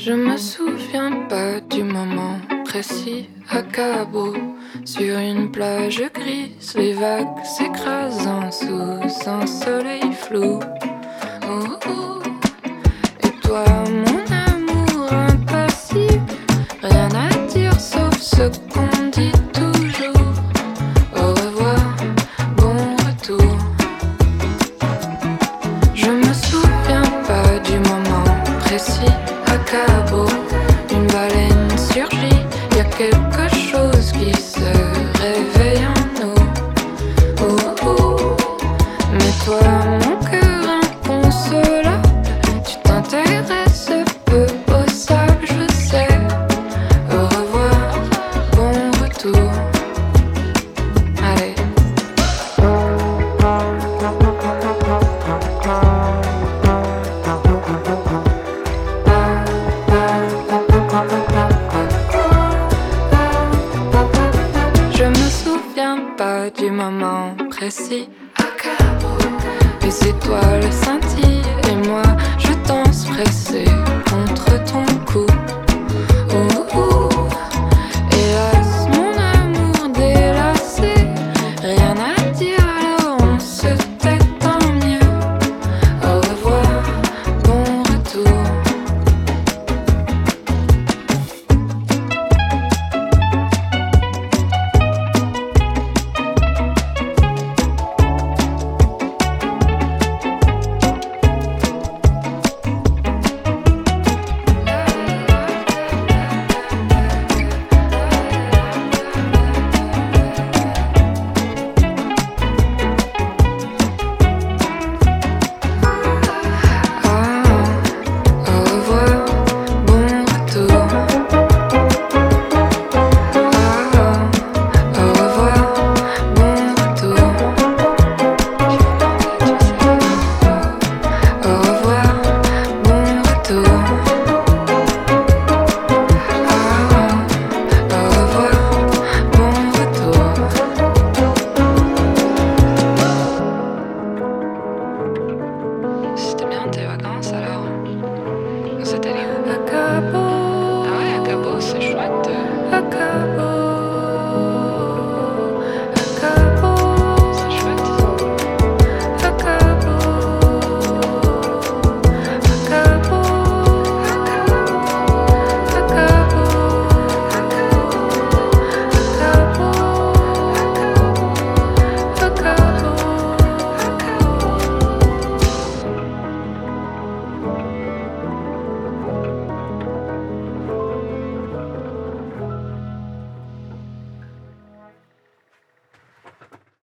Je me souviens pas du moment précis à Cabo, sur une plage grise, les vagues s'écrasant sous un soleil flou. Oh, oh. Et toi, mon amour impassible, rien à dire sauf ce qu'on dit toujours. Au revoir, bon retour. Je me souviens pas du moment précis à Cabo, une baleine surgit, y a quelque chose qui se réveille en nous. Oh, oh. Mais toi, mon cœur inconsolable, tu t'intéresses peu au sable, je sais. Au revoir, bon retour. Allez. Je me souviens pas du moment précis à Cabo. Les étoiles scintillent et moi je danse pressée contre ton